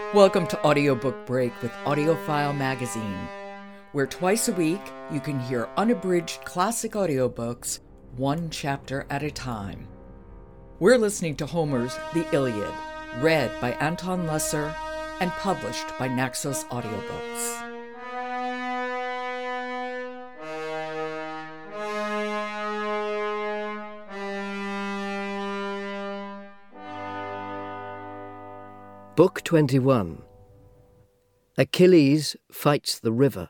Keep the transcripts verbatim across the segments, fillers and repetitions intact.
Welcome to Audiobook Break with AudioFile Magazine, where twice a week you can hear unabridged classic audiobooks, one chapter at a time. We're listening to Homer's The Iliad, read by Anton Lesser and published by Naxos Audiobooks. Book twenty-one. Achilles Fights the River.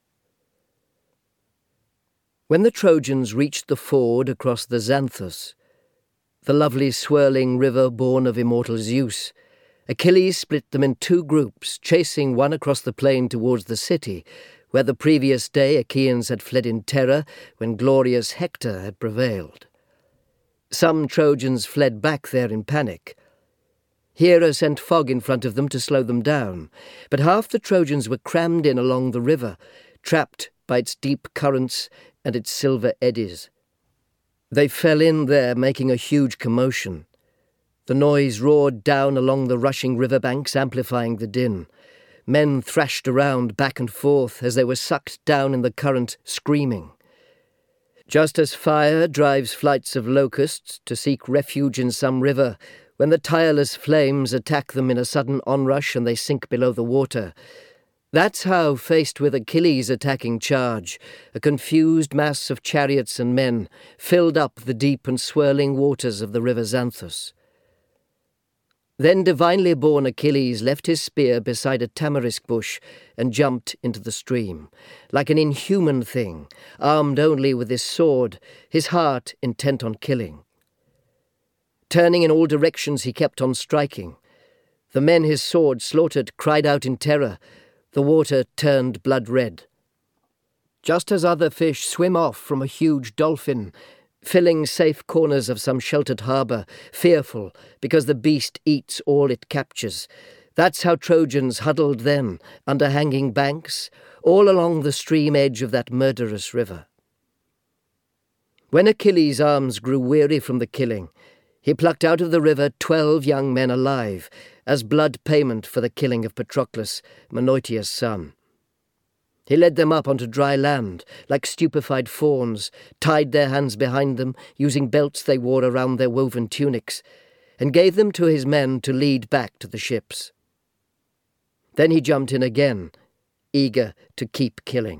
When the Trojans reached the ford across the Xanthus, the lovely swirling river born of immortal Zeus, Achilles split them in two groups, chasing one across the plain towards the city, where the previous day Achaeans had fled in terror when glorious Hector had prevailed. Some Trojans fled back there in panic. Hera sent fog in front of them to slow them down, but half the Trojans were crammed in along the river, trapped by its deep currents and its silver eddies. They fell in there, making a huge commotion. The noise roared down along the rushing riverbanks, amplifying the din. Men thrashed around back and forth as they were sucked down in the current, screaming. Just as fire drives flights of locusts to seek refuge in some river, when the tireless flames attack them in a sudden onrush and they sink below the water, that's how, faced with Achilles' attacking charge, a confused mass of chariots and men filled up the deep and swirling waters of the river Xanthus. Then divinely born Achilles left his spear beside a tamarisk bush and jumped into the stream, like an inhuman thing, armed only with his sword, his heart intent on killing. Turning in all directions, he kept on striking. The men his sword slaughtered cried out in terror. The water turned blood red. Just as other fish swim off from a huge dolphin, filling safe corners of some sheltered harbour, fearful because the beast eats all it captures, that's how Trojans huddled then, under hanging banks, all along the stream edge of that murderous river. When Achilles' arms grew weary from the killing, he plucked out of the river twelve young men alive, as blood payment for the killing of Patroclus, Menoetius' son. He led them up onto dry land, like stupefied fawns, tied their hands behind them, using belts they wore around their woven tunics, and gave them to his men to lead back to the ships. Then he jumped in again, eager to keep killing.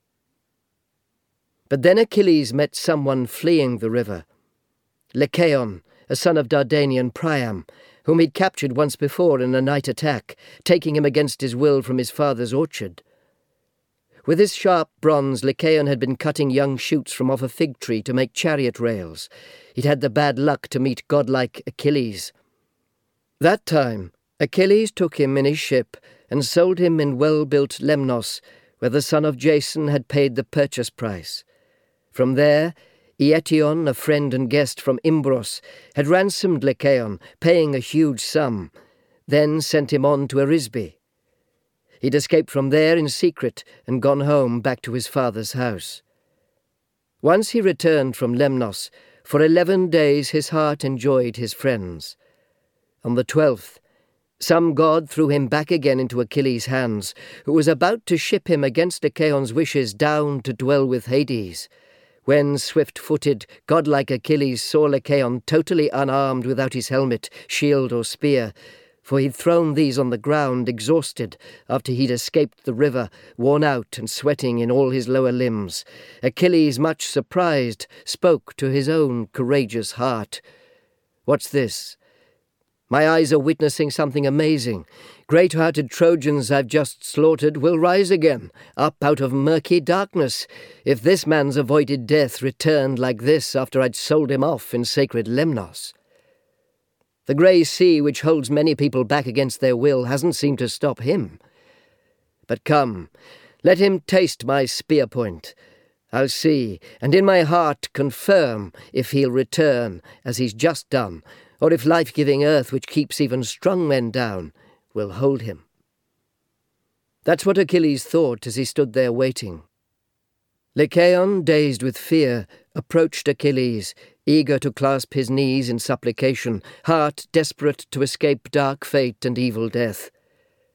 But then Achilles met someone fleeing the river, Lycaon, a son of Dardanian Priam, whom he'd captured once before in a night attack, taking him against his will from his father's orchard. With his sharp bronze, Lycaon had been cutting young shoots from off a fig tree to make chariot rails. He'd had the bad luck to meet godlike Achilles. That time, Achilles took him in his ship and sold him in well-built Lemnos, where the son of Jason had paid the purchase price. From there, Eetion, a friend and guest from Imbros, had ransomed Lycaon, paying a huge sum, then sent him on to Arisbe. He'd escaped from there in secret and gone home back to his father's house. Once he returned from Lemnos, for eleven days his heart enjoyed his friends. On the twelfth, some god threw him back again into Achilles' hands, who was about to ship him against Lycaon's wishes down to dwell with Hades, when swift-footed, godlike Achilles saw Lycaon totally unarmed without his helmet, shield or spear, for he'd thrown these on the ground, exhausted, after he'd escaped the river, worn out and sweating in all his lower limbs, Achilles, much surprised, spoke to his own courageous heart. "What's this? My eyes are witnessing something amazing. Great-hearted Trojans I've just slaughtered will rise again, up out of murky darkness, if this man's avoided death returned like this after I'd sold him off in sacred Lemnos. The grey sea, which holds many people back against their will, hasn't seemed to stop him. But come, let him taste my spear point. I'll see, and in my heart confirm if he'll return, as he's just done, or if life-giving earth, which keeps even strong men down, will hold him." That's what Achilles thought as he stood there waiting. Lycaon, dazed with fear, approached Achilles, eager to clasp his knees in supplication, heart desperate to escape dark fate and evil death.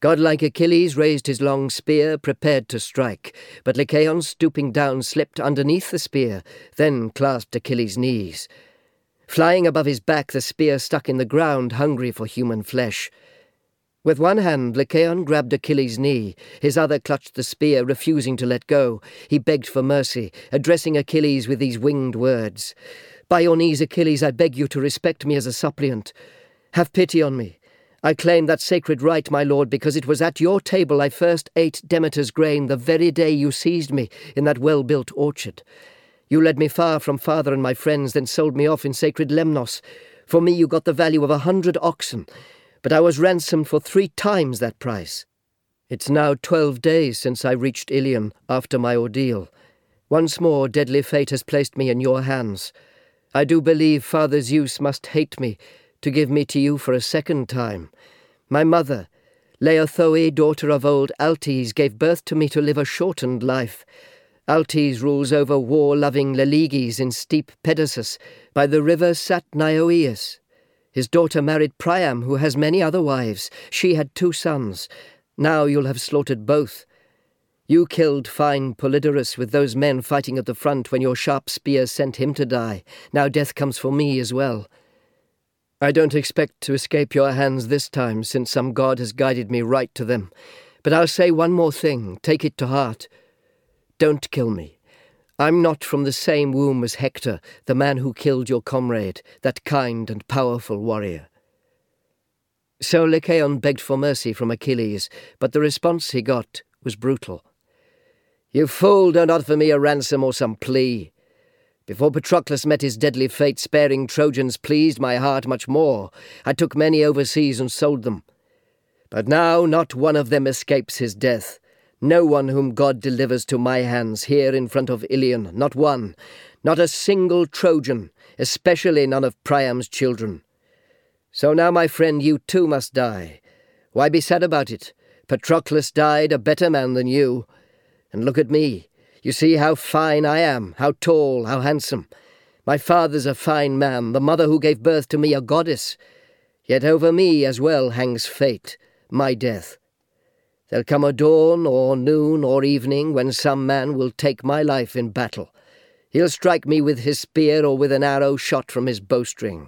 Godlike Achilles raised his long spear, prepared to strike, but Lycaon, stooping down, slipped underneath the spear, then clasped Achilles' knees. Flying above his back, the spear stuck in the ground, hungry for human flesh. With one hand, Lycaon grabbed Achilles' knee. His other clutched the spear, refusing to let go. He begged for mercy, addressing Achilles with these winged words. "By your knees, Achilles, I beg you to respect me as a suppliant. Have pity on me. I claim that sacred right, my lord, because it was at your table I first ate Demeter's grain the very day you seized me in that well-built orchard. You led me far from father and my friends, then sold me off in sacred Lemnos. For me you got the value of a hundred oxen, but I was ransomed for three times that price. It's now twelve days since I reached Ilion after my ordeal. Once more deadly fate has placed me in your hands. I do believe Father Zeus must hate me to give me to you for a second time. My mother, Laothoe, daughter of old Altes, gave birth to me to live a shortened life. Altes rules over war-loving Leleges in steep Pedasus, by the river sat Nioeus. His daughter married Priam, who has many other wives. She had two sons. Now you'll have slaughtered both. You killed fine Polydorus with those men fighting at the front when your sharp spear sent him to die. Now death comes for me as well. I don't expect to escape your hands this time, since some god has guided me right to them. But I'll say one more thing, take it to heart. Don't kill me. I'm not from the same womb as Hector, the man who killed your comrade, that kind and powerful warrior." So Lycaon begged for mercy from Achilles, but the response he got was brutal. "You fool, don't offer me a ransom or some plea. Before Patroclus met his deadly fate, sparing Trojans pleased my heart much more. I took many overseas and sold them. But now not one of them escapes his death. No one whom God delivers to my hands here in front of Ilion, not one. Not a single Trojan, especially none of Priam's children. So now, my friend, you too must die. Why be sad about it? Patroclus died a better man than you. And look at me. You see how fine I am, how tall, how handsome. My father's a fine man, the mother who gave birth to me a goddess. Yet over me as well hangs fate, my death. There'll come a dawn or noon or evening when some man will take my life in battle. He'll strike me with his spear or with an arrow shot from his bowstring."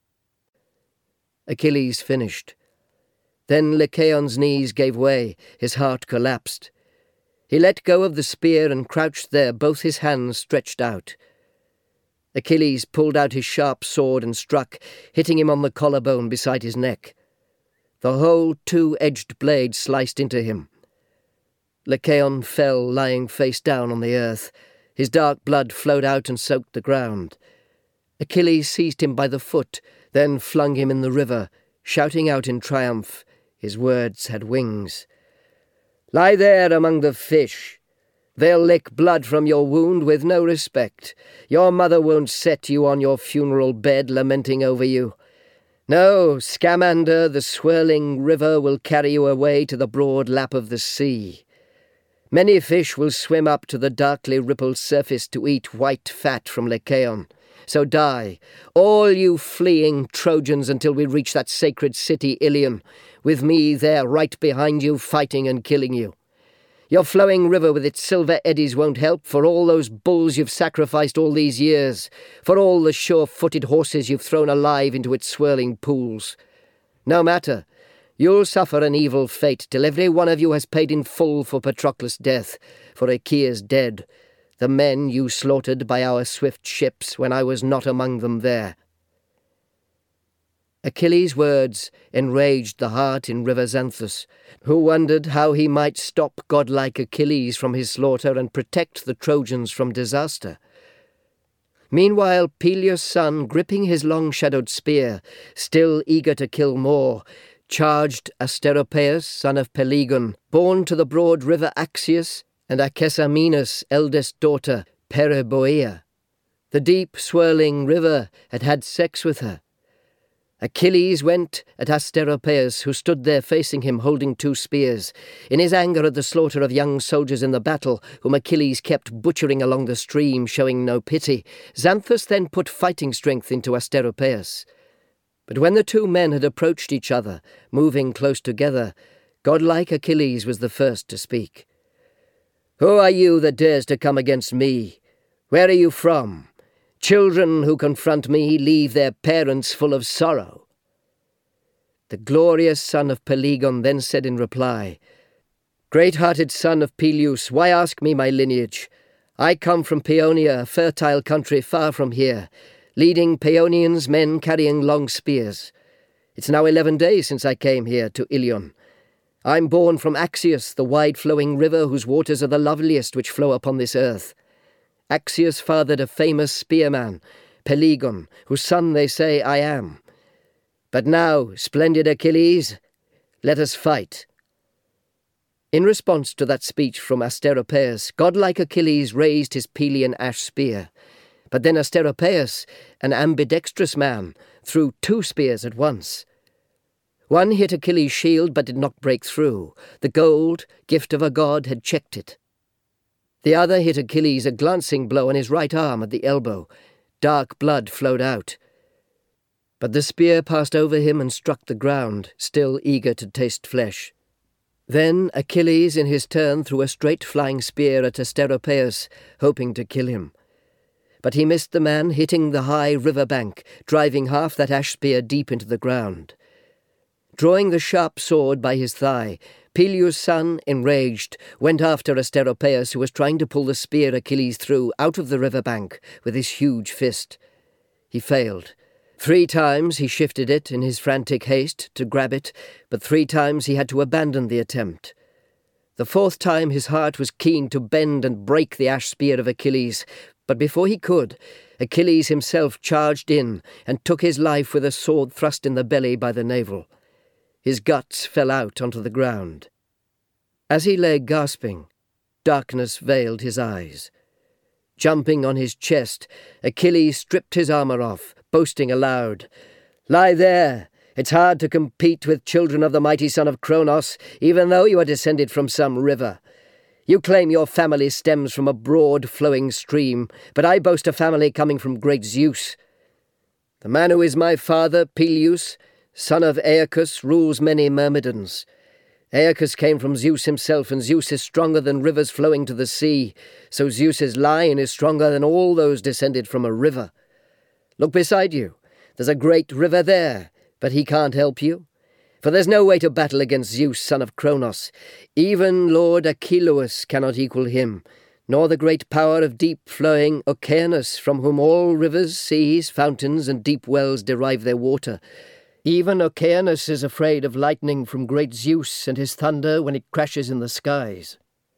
Achilles finished. Then Lycaon's knees gave way, his heart collapsed. He let go of the spear and crouched there, both his hands stretched out. Achilles pulled out his sharp sword and struck, hitting him on the collarbone beside his neck. The whole two-edged blade sliced into him. Lycaon fell, lying face down on the earth. His dark blood flowed out and soaked the ground. Achilles seized him by the foot, then flung him in the river, shouting out in triumph. His words had wings. "Lie there among the fish. They'll lick blood from your wound with no respect. Your mother won't set you on your funeral bed lamenting over you. No, Scamander, the swirling river, will carry you away to the broad lap of the sea. Many fish will swim up to the darkly rippled surface to eat white fat from Lycaon. So die, all you fleeing Trojans, until we reach that sacred city Ilion, with me there right behind you, fighting and killing you. Your flowing river with its silver eddies won't help for all those bulls you've sacrificed all these years, for all the sure-footed horses you've thrown alive into its swirling pools. No matter, you'll suffer an evil fate till every one of you has paid in full for Patroclus' death, for Achaea's dead, the men you slaughtered by our swift ships when I was not among them there." Achilles' words enraged the heart in River Xanthus, who wondered how he might stop godlike Achilles from his slaughter and protect the Trojans from disaster. Meanwhile, Peleus' son, gripping his long-shadowed spear, still eager to kill more, charged Asteropaeus, son of Pelegon, born to the broad river Axius, and Acessaminus' eldest daughter, Pereboea. The deep, swirling river had had sex with her. Achilles went at Asteropaeus, who stood there facing him, holding two spears. In his anger at the slaughter of young soldiers in the battle, whom Achilles kept butchering along the stream, showing no pity, Xanthus then put fighting strength into Asteropaeus. But when the two men had approached each other, moving close together, Godlike Achilles was the first to speak. "Who are you that dares to come against me? Where are you from? Children who confront me leave their parents full of sorrow." The glorious son of Pelegon then said in reply, "Great-hearted son of Peleus, why ask me my lineage? I come from Paeonia, a fertile country far from here, leading Paeonians, men carrying long spears. It's now eleven days since I came here to Ilion. I'm born from Axius, the wide-flowing river whose waters are the loveliest which flow upon this earth. Axius fathered a famous spearman, Pelegon, whose son they say I am. But now, splendid Achilles, let us fight." In response to that speech from Asteropaeus, godlike Achilles raised his Pelian ash spear. But then Asteropaeus, an ambidextrous man, threw two spears at once. One hit Achilles' shield but did not break through. The gold, gift of a god, had checked it. The other hit Achilles a glancing blow on his right arm at the elbow. Dark blood flowed out. But the spear passed over him and struck the ground, still eager to taste flesh. Then Achilles in his turn threw a straight flying spear at Asteropaeus, hoping to kill him. But he missed the man, hitting the high river bank, driving half that ash spear deep into the ground. Drawing the sharp sword by his thigh, Peleus' son, enraged, went after Asteropaeus, who was trying to pull the spear Achilles threw out of the river bank with his huge fist. He failed. Three times he shifted it in his frantic haste to grab it, but three times he had to abandon the attempt. The fourth time his heart was keen to bend and break the ash spear of Achilles, but before he could, Achilles himself charged in and took his life with a sword thrust in the belly by the navel. His guts fell out onto the ground. As he lay gasping, darkness veiled his eyes. Jumping on his chest, Achilles stripped his armour off, boasting aloud, "Lie there! It's hard to compete with children of the mighty son of Kronos, even though you are descended from some river. You claim your family stems from a broad flowing stream, but I boast a family coming from great Zeus. The man who is my father, Peleus, son of Aeacus, rules many Myrmidons. Aeacus came from Zeus himself, and Zeus is stronger than rivers flowing to the sea, so Zeus's lion is stronger than all those descended from a river. Look beside you. There's a great river there, but he can't help you. For there's no way to battle against Zeus, son of Kronos. Even Lord Achelous cannot equal him, nor the great power of deep-flowing Oceanus, from whom all rivers, seas, fountains, and deep wells derive their water. Even Oceanus is afraid of lightning from great Zeus and his thunder when it crashes in the skies."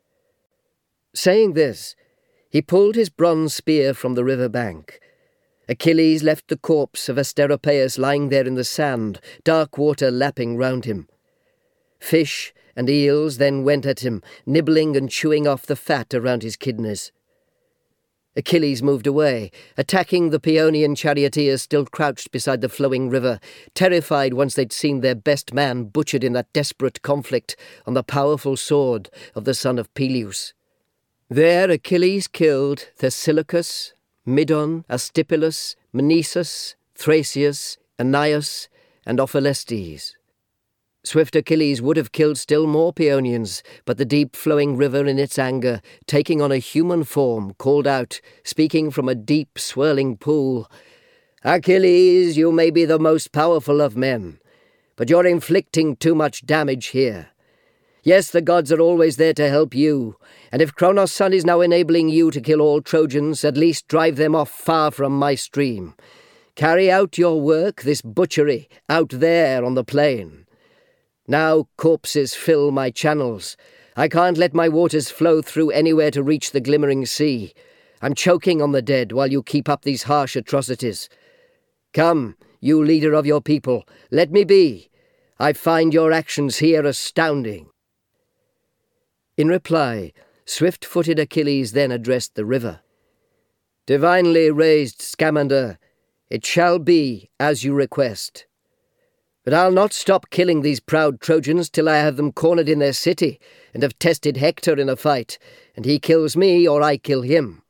Saying this, he pulled his bronze spear from the river bank. Achilles left the corpse of Asteropaeus lying there in the sand, dark water lapping round him. Fish and eels then went at him, nibbling and chewing off the fat around his kidneys. Achilles moved away, attacking the Paeonian charioteers still crouched beside the flowing river, terrified once they'd seen their best man butchered in that desperate conflict on the powerful sword of the son of Peleus. There Achilles killed Thesilochus, Midon, Astypilus, Mnesus, Thracius, Aeneas, and Ophelestes. Swift Achilles would have killed still more Paeonians, but the deep-flowing river in its anger, taking on a human form, called out, speaking from a deep, swirling pool, "Achilles, you may be the most powerful of men, but you're inflicting too much damage here. Yes, the gods are always there to help you, and if Kronos' son is now enabling you to kill all Trojans, at least drive them off far from my stream. Carry out your work, this butchery, out there on the plain. Now corpses fill my channels. I can't let my waters flow through anywhere to reach the glimmering sea. I'm choking on the dead while you keep up these harsh atrocities. Come, you leader of your people, let me be. I find your actions here astounding." In reply, swift-footed Achilles then addressed the river. "Divinely raised Scamander, it shall be as you request. But I'll not stop killing these proud Trojans till I have them cornered in their city and have tested Hector in a fight, and he kills me or I kill him."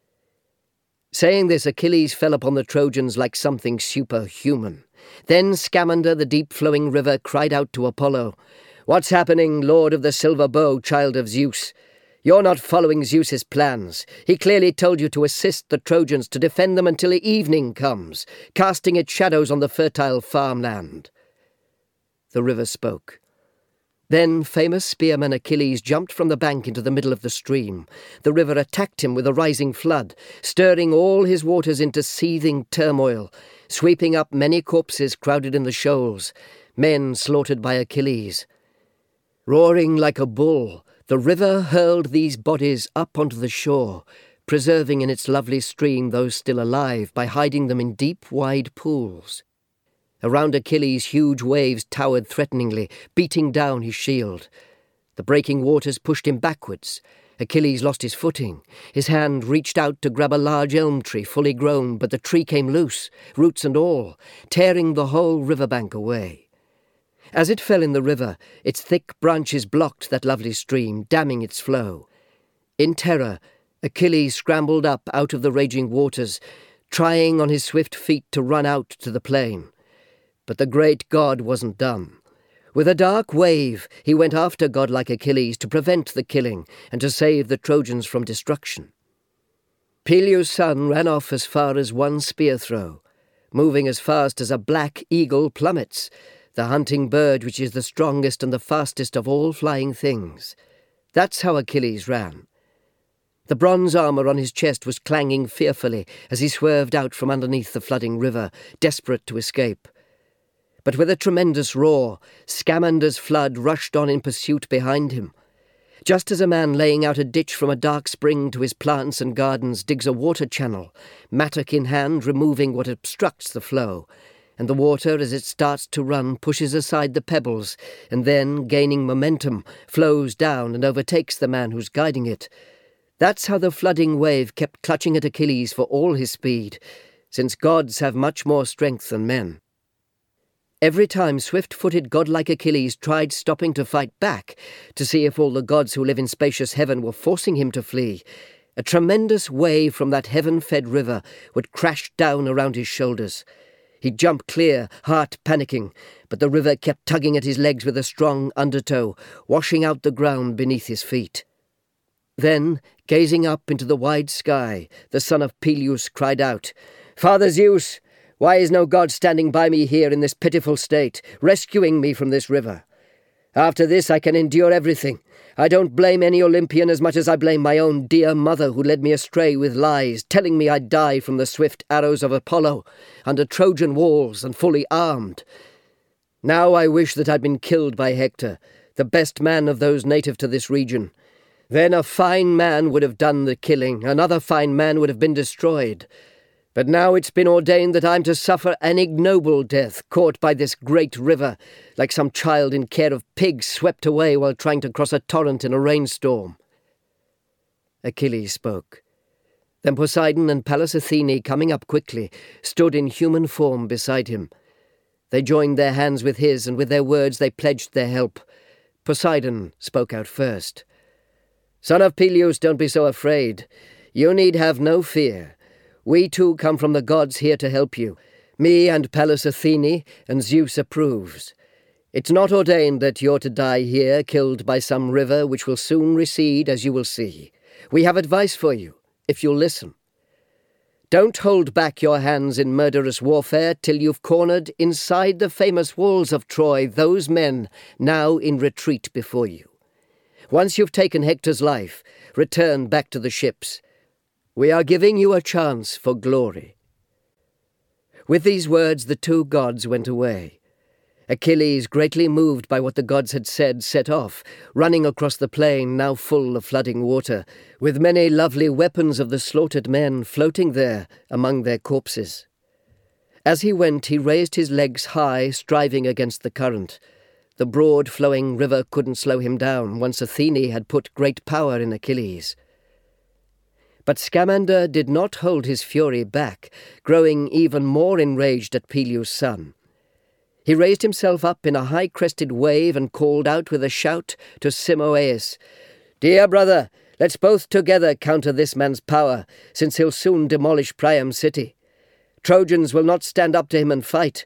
Saying this, Achilles fell upon the Trojans like something superhuman. Then Scamander, the deep-flowing river, cried out to Apollo, What's happening, Lord of the Silver Bow, child of Zeus? You're not following Zeus's plans. He clearly told you to assist the Trojans to defend them until evening comes, casting its shadows on the fertile farmland. The river spoke. Then famous spearman Achilles jumped from the bank into the middle of the stream. The river attacked him with a rising flood, stirring all his waters into seething turmoil, sweeping up many corpses crowded in the shoals, men slaughtered by Achilles. Roaring like a bull, the river hurled these bodies up onto the shore, preserving in its lovely stream those still alive by hiding them in deep, wide pools. Around Achilles huge waves towered threateningly, beating down his shield. The breaking waters pushed him backwards. Achilles lost his footing. His hand reached out to grab a large elm tree fully grown, but the tree came loose, roots and all, tearing the whole riverbank away. As it fell in the river, its thick branches blocked that lovely stream, damming its flow. In terror, Achilles scrambled up out of the raging waters, trying on his swift feet to run out to the plain. But the great god wasn't done. With a dark wave, he went after godlike Achilles to prevent the killing and to save the Trojans from destruction. Peleus' son ran off as far as one spear throw, moving as fast as a black eagle plummets, the hunting bird which is the strongest and the fastest of all flying things. That's how Achilles ran. The bronze armour on his chest was clanging fearfully as he swerved out from underneath the flooding river, desperate to escape. But with a tremendous roar, Scamander's flood rushed on in pursuit behind him. Just as a man laying out a ditch from a dark spring to his plants and gardens digs a water channel, mattock in hand removing what obstructs the flow, and the water as it starts to run pushes aside the pebbles, and then, gaining momentum, flows down and overtakes the man who's guiding it. That's how the flooding wave kept clutching at Achilles for all his speed, since gods have much more strength than men. Every time swift-footed godlike Achilles tried stopping to fight back, to see if all the gods who live in spacious heaven were forcing him to flee, a tremendous wave from that heaven-fed river would crash down around his shoulders. He'd jump clear, heart panicking, but the river kept tugging at his legs with a strong undertow, washing out the ground beneath his feet. Then, gazing up into the wide sky, the son of Peleus cried out, "Father Zeus! Why is no god standing by me here in this pitiful state, rescuing me from this river? After this I can endure everything. I don't blame any Olympian as much as I blame my own dear mother who led me astray with lies, telling me I'd die from the swift arrows of Apollo, under Trojan walls and fully armed. Now I wish that I'd been killed by Hector, the best man of those native to this region. Then a fine man would have done the killing, another fine man would have been destroyed. But now it's been ordained that I'm to suffer an ignoble death, caught by this great river, like some child in care of pigs swept away while trying to cross a torrent in a rainstorm." Achilles spoke. Then Poseidon and Pallas Athene, coming up quickly, stood in human form beside him. They joined their hands with his, and with their words they pledged their help. Poseidon spoke out first. "Son of Peleus, don't be so afraid. You need have no fear. We too come from the gods here to help you, me and Pallas Athene, and Zeus approves. It's not ordained that you're to die here, killed by some river which will soon recede, as you will see. We have advice for you, if you'll listen. Don't hold back your hands in murderous warfare till you've cornered inside the famous walls of Troy those men now in retreat before you. Once you've taken Hector's life, return back to the ships. We are giving you a chance for glory." With these words the two gods went away. Achilles, greatly moved by what the gods had said, set off, running across the plain now full of flooding water, with many lovely weapons of the slaughtered men floating there among their corpses. As he went, he raised his legs high, striving against the current. The broad flowing river couldn't slow him down, once Athene had put great power in Achilles. But Scamander did not hold his fury back, growing even more enraged at Peleus' son. He raised himself up in a high-crested wave and called out with a shout to Simoeis, "Dear brother, let's both together counter this man's power, since he'll soon demolish Priam's city. Trojans will not stand up to him and fight.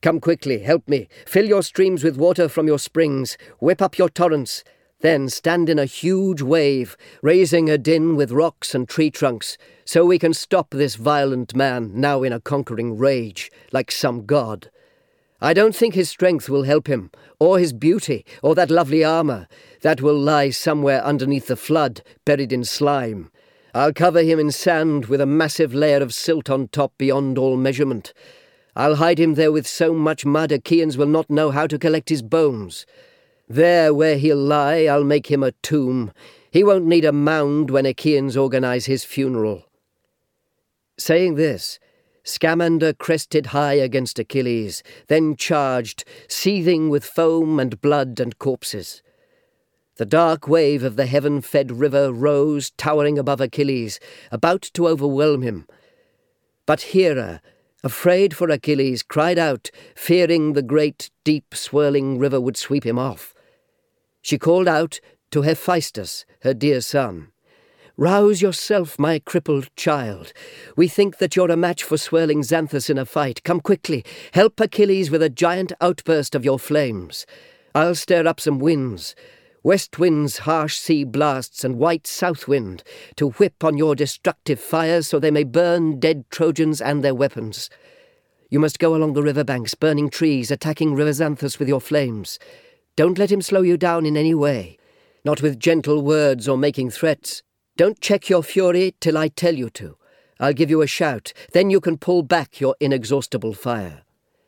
Come quickly, help me. Fill your streams with water from your springs. Whip up your torrents. Then stand in a huge wave, raising a din with rocks and tree trunks, so we can stop this violent man, now in a conquering rage, like some god. I don't think his strength will help him, or his beauty, or that lovely armour, that will lie somewhere underneath the flood, buried in slime. I'll cover him in sand with a massive layer of silt on top beyond all measurement. I'll hide him there with so much mud Achaeans will not know how to collect his bones. There where he'll lie, I'll make him a tomb. He won't need a mound when Achaeans organise his funeral." Saying this, Scamander crested high against Achilles, then charged, seething with foam and blood and corpses. The dark wave of the heaven-fed river rose, towering above Achilles, about to overwhelm him. But Hera, afraid for Achilles, cried out, fearing the great, deep, swirling river would sweep him off. She called out to Hephaestus, her dear son, "Rouse yourself, my crippled child. We think that you're a match for swirling Xanthus in a fight. Come quickly, help Achilles with a giant outburst of your flames. I'll stir up some winds, west winds, harsh sea blasts, and white south wind, to whip on your destructive fires so they may burn dead Trojans and their weapons. You must go along the river banks, burning trees, attacking River Xanthus with your flames. Don't let him slow you down in any way, not with gentle words or making threats. Don't check your fury till I tell you to. I'll give you a shout, then you can pull back your inexhaustible fire."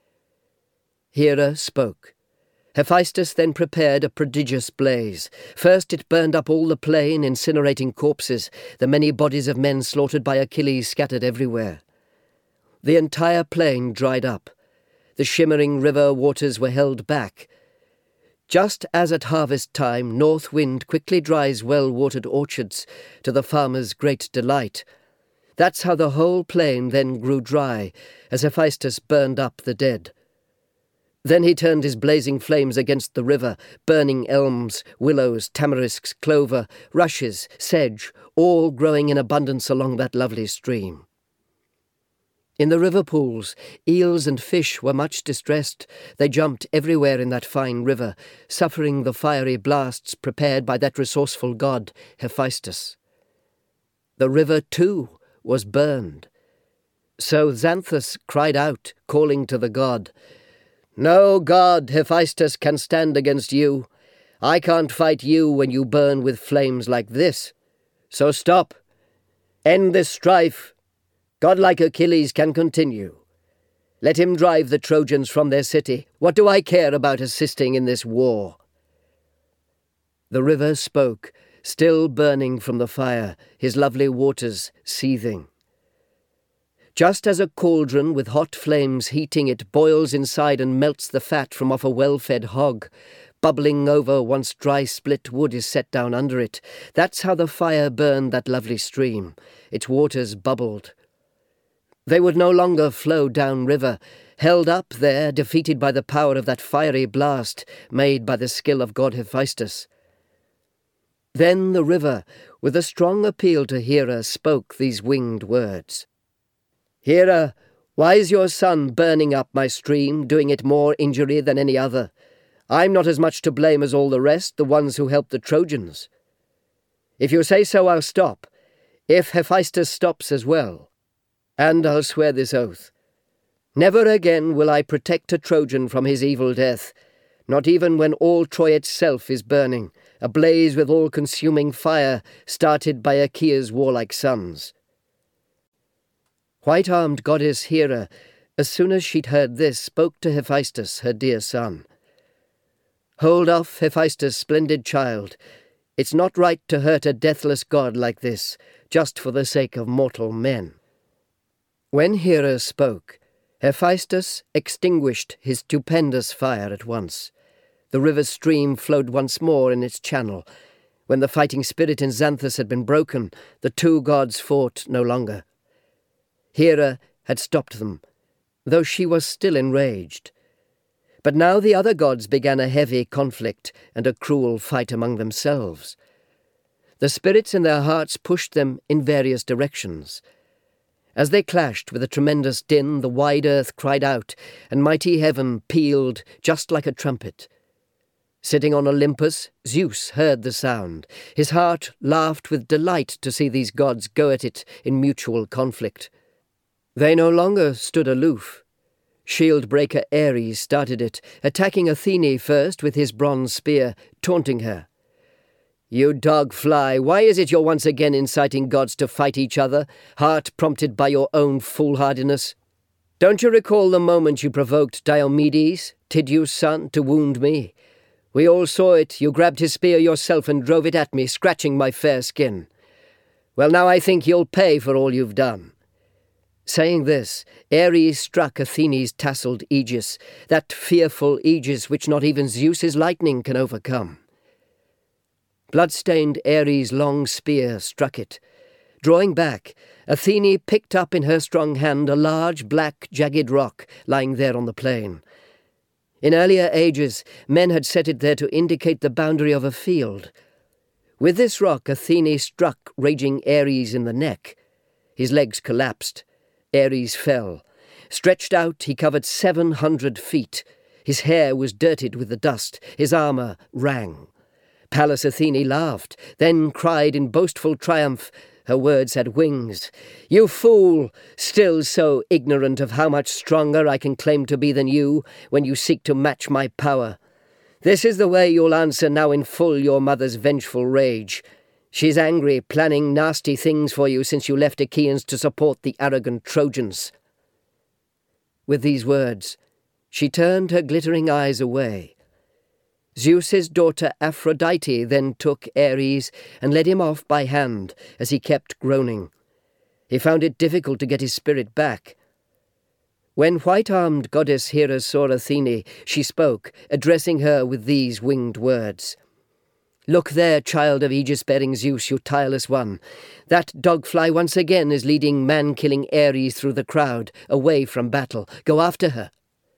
Hera spoke. Hephaestus then prepared a prodigious blaze. First it burned up all the plain, incinerating corpses, the many bodies of men slaughtered by Achilles scattered everywhere. The entire plain dried up. The shimmering river waters were held back. Just as at harvest time north wind quickly dries well-watered orchards, to the farmer's great delight, that's how the whole plain then grew dry, as Hephaestus burned up the dead. Then he turned his blazing flames against the river, burning elms, willows, tamarisks, clover, rushes, sedge, all growing in abundance along that lovely stream. In the river pools, eels and fish were much distressed. They jumped everywhere in that fine river, suffering the fiery blasts prepared by that resourceful god, Hephaestus. The river, too, was burned. So Xanthus cried out, calling to the god, "No god, Hephaestus, can stand against you. I can't fight you when you burn with flames like this. So stop. End this strife. Godlike Achilles can continue. Let him drive the Trojans from their city. What do I care about assisting in this war?" The river spoke, still burning from the fire, his lovely waters seething. Just as a cauldron with hot flames heating it boils inside and melts the fat from off a well-fed hog, bubbling over once dry split wood is set down under it, that's how the fire burned that lovely stream. Its waters bubbled. They would no longer flow downriver, held up there, defeated by the power of that fiery blast made by the skill of god Hephaestus. Then the river, with a strong appeal to Hera, spoke these winged words. "Hera, why is your son burning up my stream, doing it more injury than any other? I'm not as much to blame as all the rest, the ones who helped the Trojans. If you say so, I'll stop, if Hephaestus stops as well. And I'll swear this oath. Never again will I protect a Trojan from his evil death, not even when all Troy itself is burning, ablaze with all-consuming fire started by Achaea's warlike sons." White-armed goddess Hera, as soon as she'd heard this, spoke to Hephaestus, her dear son. "Hold off, Hephaestus, splendid child. It's not right to hurt a deathless god like this, just for the sake of mortal men." When Hera spoke, Hephaestus extinguished his stupendous fire at once. The river's stream flowed once more in its channel. When the fighting spirit in Xanthus had been broken, the two gods fought no longer. Hera had stopped them, though she was still enraged. But now the other gods began a heavy conflict and a cruel fight among themselves. The spirits in their hearts pushed them in various directions. As they clashed with a tremendous din, the wide earth cried out, and mighty heaven pealed just like a trumpet. Sitting on Olympus, Zeus heard the sound. His heart laughed with delight to see these gods go at it in mutual conflict. They no longer stood aloof. Shield-breaker Ares started it, attacking Athene first with his bronze spear, taunting her. "You dog-fly, why is it you're once again inciting gods to fight each other, heart prompted by your own foolhardiness? Don't you recall the moment you provoked Diomedes, Tydeus' son, to wound me? We all saw it. You grabbed his spear yourself and drove it at me, scratching my fair skin. Well, now I think you'll pay for all you've done." Saying this, Ares struck Athene's tasselled aegis, that fearful aegis which not even Zeus's lightning can overcome. Blood-stained Ares' long spear struck it. Drawing back, Athene picked up in her strong hand a large, black, jagged rock lying there on the plain. In earlier ages, men had set it there to indicate the boundary of a field. With this rock, Athene struck raging Ares in the neck. His legs collapsed. Ares fell. Stretched out, he covered seven hundred feet. His hair was dirtied with the dust. His armour rang. Pallas Athene laughed, then cried in boastful triumph. Her words had wings. "You fool! Still so ignorant of how much stronger I can claim to be than you, when you seek to match my power. This is the way you'll answer now in full your mother's vengeful rage. She's angry, planning nasty things for you since you left Achaeans to support the arrogant Trojans." With these words, she turned her glittering eyes away. Zeus's daughter Aphrodite then took Ares and led him off by hand as he kept groaning. He found it difficult to get his spirit back. When white-armed goddess Hera saw Athene, she spoke, addressing her with these winged words. "Look there, child of aegis-bearing Zeus, you tireless one. That dogfly once again is leading man-killing Ares through the crowd, away from battle. Go after her."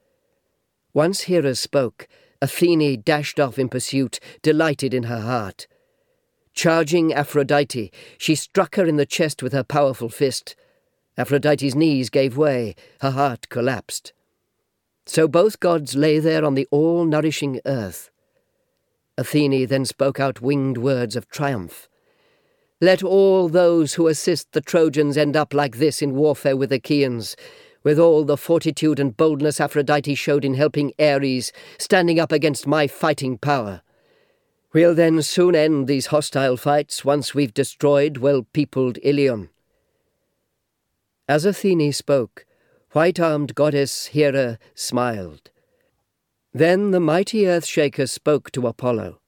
Once Hera spoke, Athene dashed off in pursuit, delighted in her heart. Charging Aphrodite, she struck her in the chest with her powerful fist. Aphrodite's knees gave way, her heart collapsed. So both gods lay there on the all-nourishing earth. Athene then spoke out winged words of triumph. "Let all those who assist the Trojans end up like this in warfare with Achaeans, with all the fortitude and boldness Aphrodite showed in helping Ares, standing up against my fighting power. We'll then soon end these hostile fights once we've destroyed well-peopled Ilion." As Athene spoke, white-armed goddess Hera smiled. Then the mighty Earth-shaker spoke to Apollo.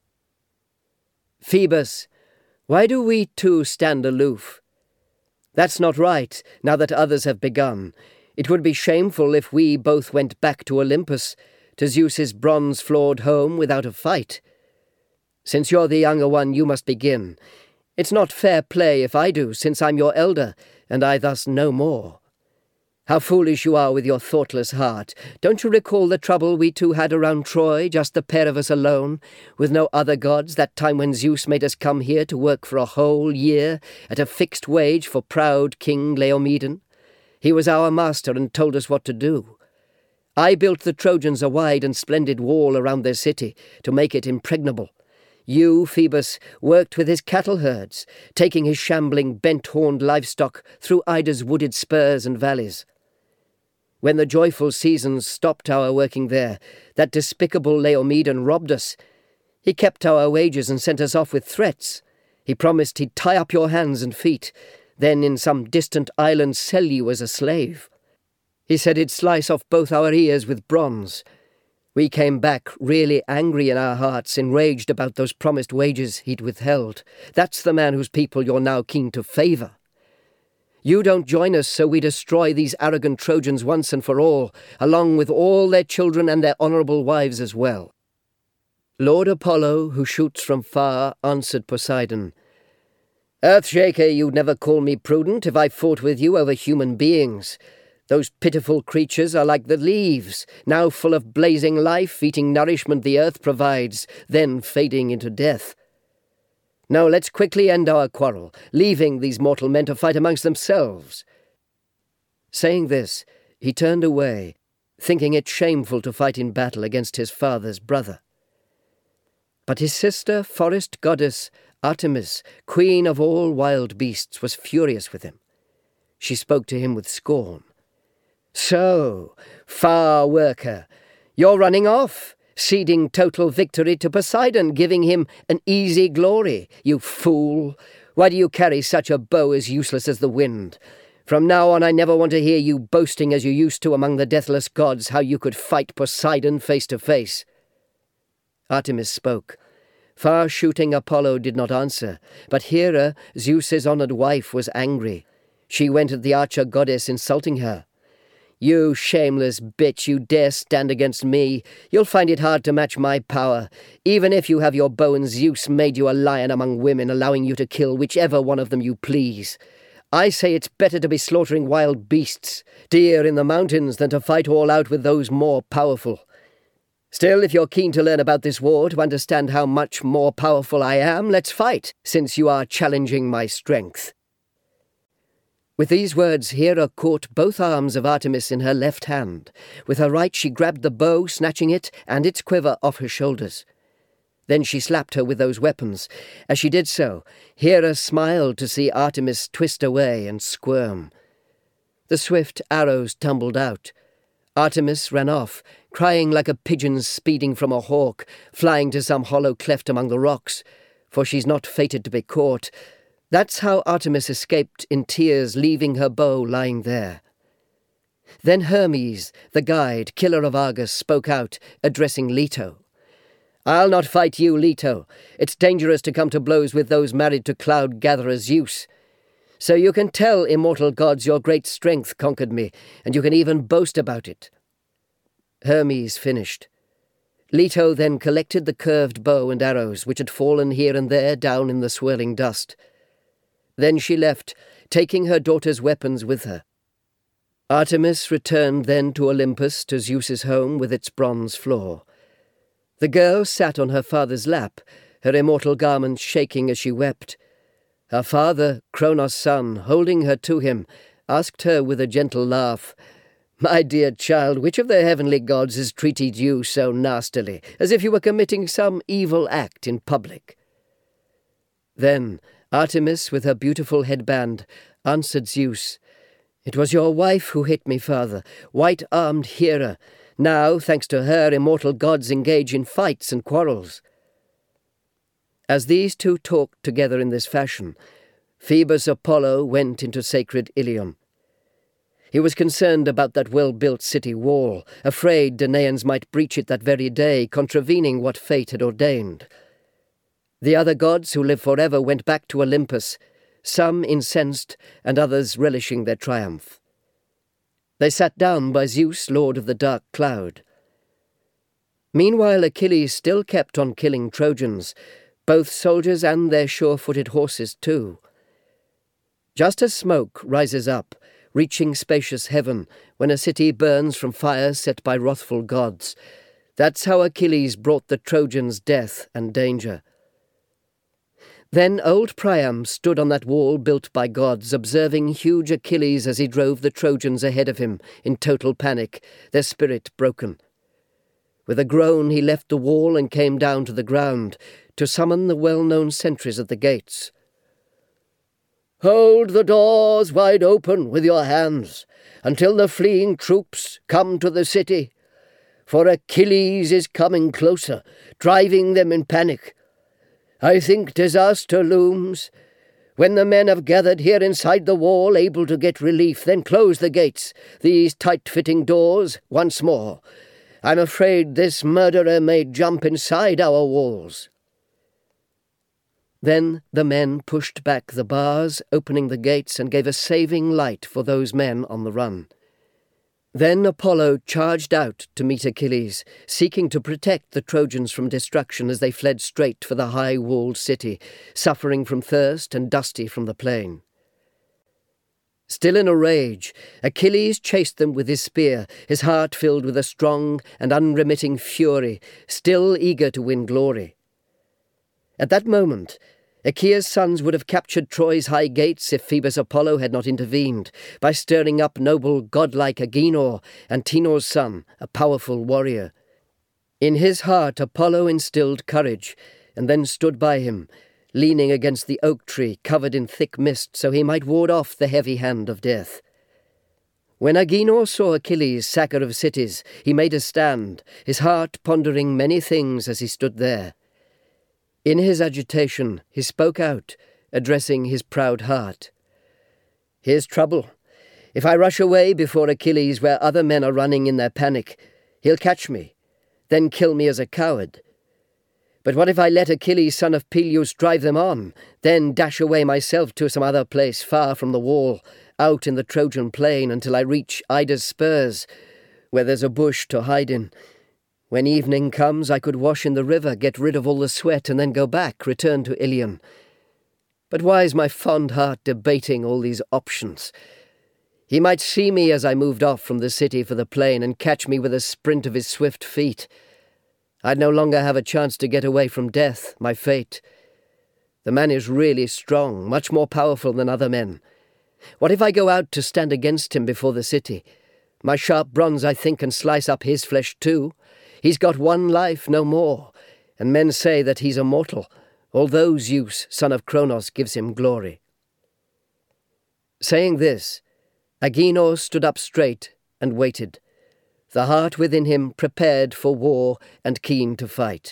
"Phoebus, why do we two stand aloof? That's not right, now that others have begun. It would be shameful if we both went back to Olympus, to Zeus's bronze-floored home without a fight. Since you're the younger one, you must begin. It's not fair play if I do, since I'm your elder, and I thus know more. How foolish you are with your thoughtless heart. Don't you recall the trouble we two had around Troy, just the pair of us alone, with no other gods, that time when Zeus made us come here to work for a whole year, at a fixed wage for proud King Laomedon? He was our master and told us what to do. I built the Trojans a wide and splendid wall around their city, to make it impregnable. You, Phoebus, worked with his cattle herds, taking his shambling, bent-horned livestock through Ida's wooded spurs and valleys. When the joyful seasons stopped our working there, that despicable Laomedon robbed us. He kept our wages and sent us off with threats. He promised he'd tie up your hands and feet, then in some distant island sell you as a slave. He said he'd slice off both our ears with bronze. We came back really angry in our hearts, enraged about those promised wages he'd withheld. That's the man whose people you're now keen to favour. You don't join us, so we destroy these arrogant Trojans once and for all, along with all their children and their honourable wives as well." Lord Apollo, who shoots from far, answered Poseidon, "Earthshaker, you'd never call me prudent if I fought with you over human beings. Those pitiful creatures are like the leaves, now full of blazing life, eating nourishment the earth provides, then fading into death. Now let's quickly end our quarrel, leaving these mortal men to fight amongst themselves. Saying this, he turned away, thinking it shameful to fight in battle against his father's brother. But his sister, forest goddess Artemis, queen of all wild beasts, was furious with him. She spoke to him with scorn. "So, far worker, you're running off, ceding total victory to Poseidon, giving him an easy glory, you fool. Why do you carry such a bow as useless as the wind? From now on I never want to hear you boasting as you used to among the deathless gods how you could fight Poseidon face to face." Artemis spoke. Far-shooting Apollo did not answer, but Hera, Zeus's honoured wife, was angry. She went at the archer goddess, insulting her. "You shameless bitch, you dare stand against me. You'll find it hard to match my power, even if you have your bow and Zeus made you a lion among women, allowing you to kill whichever one of them you please. I say it's better to be slaughtering wild beasts, deer in the mountains, than to fight all out with those more powerful. Still, if you're keen to learn about this war, to understand how much more powerful I am, let's fight, since you are challenging my strength." With these words, Hera caught both arms of Artemis in her left hand. With her right she grabbed the bow, snatching it and its quiver off her shoulders. Then she slapped her with those weapons. As she did so, Hera smiled to see Artemis twist away and squirm. The swift arrows tumbled out. Artemis ran off, crying like a pigeon speeding from a hawk, flying to some hollow cleft among the rocks, for she's not fated to be caught. That's how Artemis escaped in tears, leaving her bow lying there. Then Hermes, the guide, killer of Argus, spoke out, addressing Leto. "I'll not fight you, Leto. It's dangerous to come to blows with those married to cloud-gatherer Zeus. So you can tell immortal gods your great strength conquered me, and you can even boast about it." Hermes finished. Leto then collected the curved bow and arrows which had fallen here and there down in the swirling dust. Then she left, taking her daughter's weapons with her. Artemis returned then to Olympus, to Zeus's home with its bronze floor. The girl sat on her father's lap, her immortal garments shaking as she wept. Her father, Kronos' son, holding her to him, asked her with a gentle laugh, "My dear child, which of the heavenly gods has treated you so nastily, as if you were committing some evil act in public?" Then Artemis, with her beautiful headband, answered Zeus, "It was your wife who hit me, father, white-armed Hera. Now, thanks to her, immortal gods engage in fights and quarrels." As these two talked together in this fashion, Phoebus Apollo went into sacred Ilion. He was concerned about that well-built city wall, afraid Danaans might breach it that very day, contravening what fate had ordained. The other gods who live forever went back to Olympus, some incensed and others relishing their triumph. They sat down by Zeus, lord of the dark cloud. Meanwhile Achilles still kept on killing Trojans, both soldiers and their sure-footed horses too. Just as smoke rises up, reaching spacious heaven, when a city burns from fire set by wrathful gods, that's how Achilles brought the Trojans death and danger. Then old Priam stood on that wall built by gods, observing huge Achilles as he drove the Trojans ahead of him, in total panic, their spirit broken. With a groan he left the wall and came down to the ground, to summon the well-known sentries at the gates. "Hold the doors wide open with your hands, until the fleeing troops come to the city, for Achilles is coming closer, driving them in panic. I think disaster looms. When the men have gathered here inside the wall, able to get relief, then close the gates, these tight-fitting doors, once more. I'm afraid this murderer may jump inside our walls." Then the men pushed back the bars, opening the gates, and gave a saving light for those men on the run. Then Apollo charged out to meet Achilles, seeking to protect the Trojans from destruction as they fled straight for the high-walled city, suffering from thirst and dusty from the plain. Still in a rage, Achilles chased them with his spear, his heart filled with a strong and unremitting fury, still eager to win glory. At that moment, Achaea's sons would have captured Troy's high gates if Phoebus Apollo had not intervened, by stirring up noble godlike Agenor, Antenor's son, a powerful warrior. In his heart Apollo instilled courage, and then stood by him, leaning against the oak tree covered in thick mist so he might ward off the heavy hand of death. When Agenor saw Achilles, sacker of cities, he made a stand, his heart pondering many things as he stood there. In his agitation he spoke out, addressing his proud heart. "Here's trouble. If I rush away before Achilles where other men are running in their panic, he'll catch me, then kill me as a coward. But what if I let Achilles, son of Peleus, drive them on, then dash away myself to some other place far from the wall, out in the Trojan plain until I reach Ida's spurs, where there's a bush to hide in. When evening comes, I could wash in the river, get rid of all the sweat, and then go back, return to Ilion. But why is my fond heart debating all these options? He might see me as I moved off from the city for the plain and catch me with a sprint of his swift feet. I'd no longer have a chance to get away from death, my fate. The man is really strong, much more powerful than other men. What if I go out to stand against him before the city? My sharp bronze, I think, can slice up his flesh too. He's got one life, no more, and men say that he's immortal, although Zeus, son of Cronos, gives him glory." Saying this, Agenor stood up straight and waited, the heart within him prepared for war and keen to fight.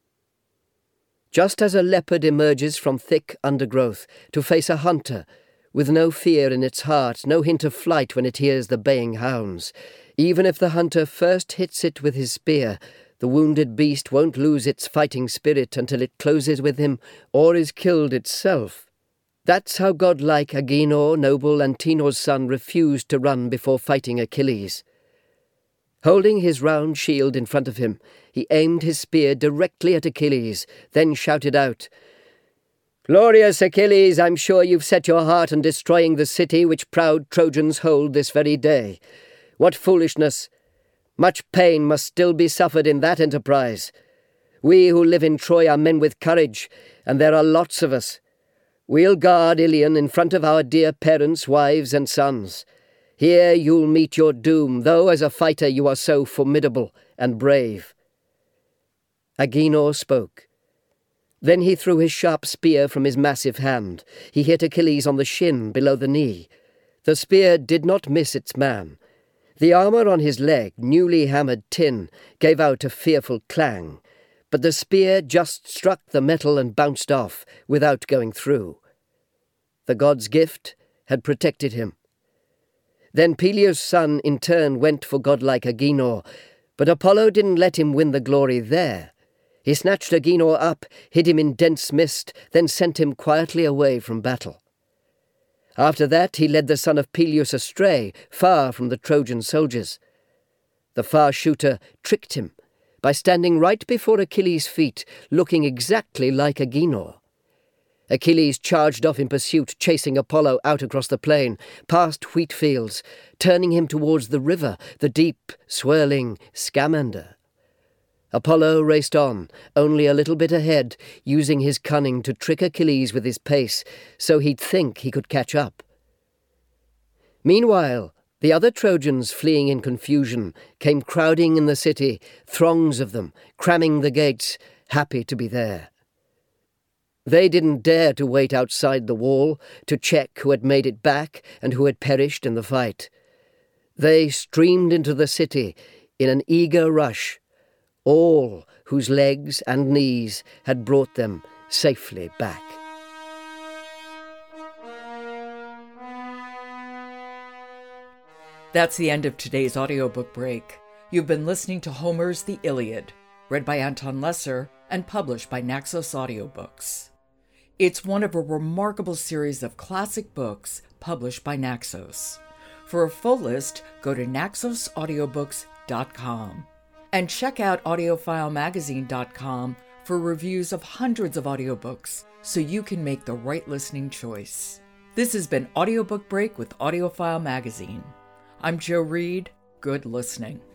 Just as a leopard emerges from thick undergrowth to face a hunter, with no fear in its heart, no hint of flight when it hears the baying hounds, even if the hunter first hits it with his spear, the wounded beast won't lose its fighting spirit until it closes with him or is killed itself. That's how godlike Agenor, noble Antenor's son, refused to run before fighting Achilles. Holding his round shield in front of him, he aimed his spear directly at Achilles, then shouted out, "Glorious Achilles, I'm sure you've set your heart on destroying the city which proud Trojans hold this very day. What foolishness! Much pain must still be suffered in that enterprise. We who live in Troy are men with courage, and there are lots of us. We'll guard Ilion in front of our dear parents, wives, and sons. Here you'll meet your doom, though as a fighter you are so formidable and brave." Agenor spoke. Then he threw his sharp spear from his massive hand. He hit Achilles on the shin below the knee. The spear did not miss its man. The armour on his leg, newly hammered tin, gave out a fearful clang, but the spear just struck the metal and bounced off, without going through. The god's gift had protected him. Then Peleus' son in turn went for godlike Agenor, but Apollo didn't let him win the glory there. He snatched Agenor up, hid him in dense mist, then sent him quietly away from battle. After that he led the son of Peleus astray, far from the Trojan soldiers. The far shooter tricked him by standing right before Achilles' feet, looking exactly like Agenor. Achilles charged off in pursuit, chasing Apollo out across the plain, past wheat fields, turning him towards the river, the deep, swirling Scamander. Apollo raced on, only a little bit ahead, using his cunning to trick Achilles with his pace, so he'd think he could catch up. Meanwhile, the other Trojans, fleeing in confusion, came crowding in the city, throngs of them, cramming the gates, happy to be there. They didn't dare to wait outside the wall, to check who had made it back and who had perished in the fight. They streamed into the city in an eager rush, all whose legs and knees had brought them safely back. That's the end of today's audiobook break. You've been listening to Homer's The Iliad, read by Anton Lesser and published by Naxos Audiobooks. It's one of a remarkable series of classic books published by Naxos. For a full list, go to naxos audiobooks dot com. And check out audiophile magazine dot com for reviews of hundreds of audiobooks so you can make the right listening choice. This has been Audiobook Break with Audiophile Magazine. I'm Jo Reed. Good listening.